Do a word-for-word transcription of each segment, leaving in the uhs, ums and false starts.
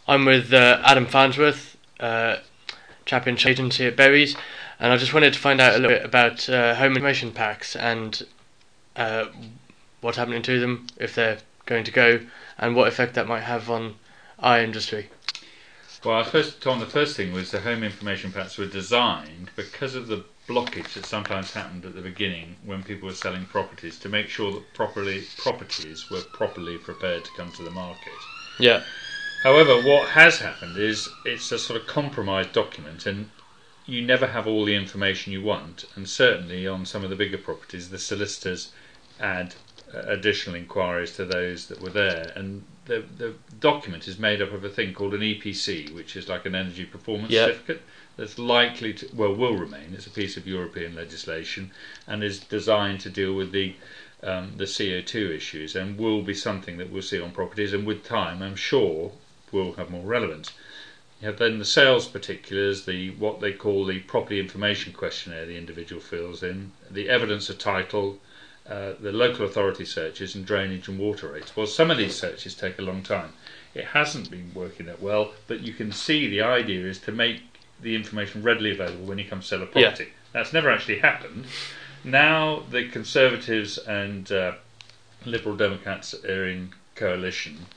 I'm with uh, Adam Farnsworth, uh, chap in agency at Berries, and I just wanted to find out a little bit about uh, home information packs and uh, what's happening to them, if they're going to go, and what effect that might have on our industry. Well, first, Tom, the first thing was the home information packs were designed because of the blockage that sometimes happened at the beginning when people were selling properties to make sure that properly properties were properly prepared to come to the market. Yeah. However, what has happened is it's a sort of compromised document, and you never have all the information you want, and certainly on some of the bigger properties the solicitors add uh, additional inquiries to those that were there, and the the document is made up of a thing called an E P C, which is like an energy performance Yep. certificate that's likely to, well, will remain. It's a piece of European legislation and is designed to deal with the um, the C O two issues, and will be something that we'll see on properties, and with time I'm sure will have more relevance. You have then the sales particulars, the what they call the property information questionnaire the individual fills in, the evidence of title, uh, the local authority searches, and drainage and water rates. Well, some of these searches take a long time. It hasn't been working that well, but you can see the idea is to make the information readily available when you come to sell a property. Yeah. That's never actually happened. Now the Conservatives and uh, Liberal Democrats are in coalition.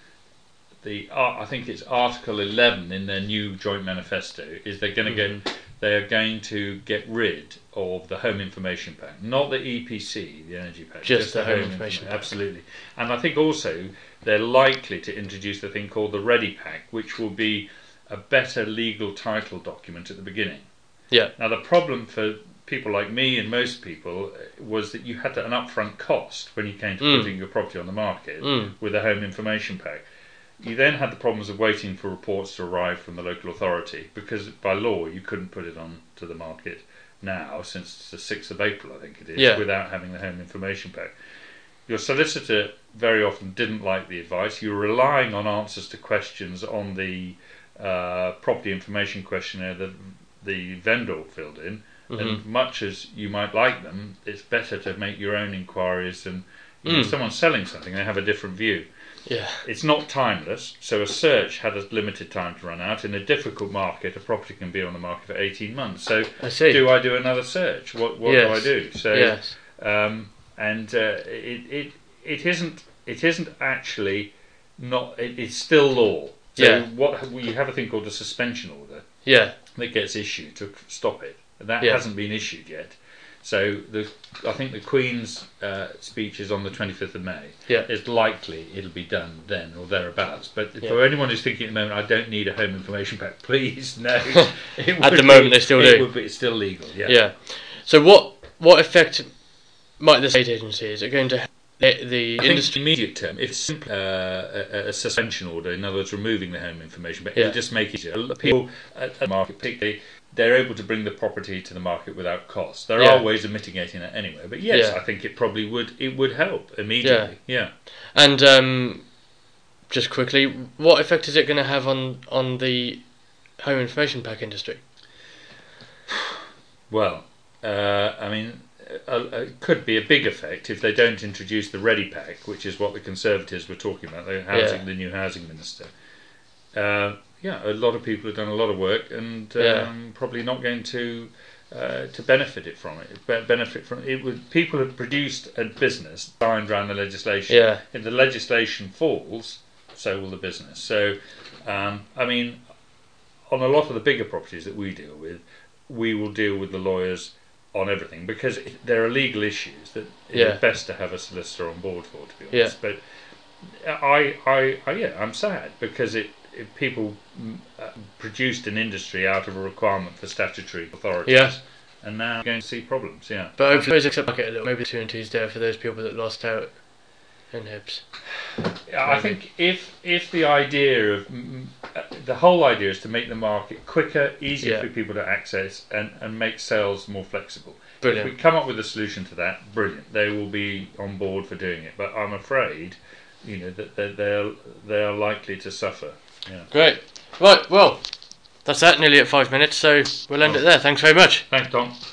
The uh, I think it's Article eleven in their new joint manifesto is they're going to Mhm. get they are going to get rid of the home information pack, not the E P C, the energy pack, Just the home information informa- pack. Absolutely, and I think also they're likely to introduce the thing called the Ready Pack, which will be a better legal title document at the beginning. Yeah. Now the problem for people like me and most people was that you had an upfront cost when you came to Mm. putting your property on the market Mm. with a home information pack. You then had the problems of waiting for reports to arrive from the local authority, because by law you couldn't put it on to the market now since the sixth of April, I think it is, Yeah. without having the home information pack. Your solicitor very often didn't like the advice. You were relying on answers to questions on the uh, property information questionnaire that the vendor filled in, Mhm. and much as you might like them, it's better to make your own inquiries, and you know, Mm. if someone's selling something, they have a different view. Yeah. It's not timeless, so a search had a limited time to run out. In a difficult market, a property can be on the market for eighteen months. So, I see. do I do another search? What what Yes. do I do? So, Yes. um, and uh, it, it it isn't it isn't actually not. It, it's still law. So Yeah. what we have a thing called a suspension order Yeah. that gets issued to stop it. That Yeah. hasn't been issued yet. So the I think the Queen's uh, speech is on the twenty-fifth of May. Yeah. It's likely it'll be done then or thereabouts. But Yeah. for anyone who's thinking at the moment, I don't need a home information pack, please, no. It At would the moment be- they still it do. Would be, it's still legal, yeah. Yeah. So what what effect might the state agency, is it going to have the, the I think industry? in the immediate term, if it's simply uh, a, a suspension order, in other words, removing the home information, but Yeah. it'll just make it easier. People at the market, particularly, they're able to bring the property to the market without cost. There Yeah. are ways of mitigating it anyway, but yes, Yeah. I think it probably would. It would help immediately. Yeah. And um, just quickly, what effect is it going to have on on the home information pack industry? Well, uh, I mean, uh, it could be a big effect if they don't introduce the Ready Pack, which is what the Conservatives were talking about. The housing, Yeah. the new housing minister. Uh, yeah, a lot of people have done a lot of work, and um, Yeah. probably not going to uh, to benefit it from it. Be- benefit from it. Would people have produced a business designed around the legislation? Yeah. If the legislation falls, so will the business. So, um, I mean, on a lot of the bigger properties that we deal with, we will deal with the lawyers on everything, because it, there are legal issues that Yeah. it's best to have a solicitor on board for, to be honest. But I, I, I, yeah, I'm sad because it, it people mm, uh, produced an industry out of a requirement for statutory authorities, Yeah. and now we're going to see problems. Yeah, But hopefully it's accept market a little. Maybe the opportunities there for those people that lost out in Hibs. I think if if the idea of mm, uh, the whole idea is to make the market quicker, easier Yeah. for people to access, and, and make sales more flexible. Brilliant. If we come up with a solution to that, brilliant. They will be on board for doing it. But I'm afraid, you know, that they're they're, they're likely to suffer. Yeah. Great. Right, well, that's that, nearly at five minutes, so we'll end it there. Thanks very much. Thanks, Tom.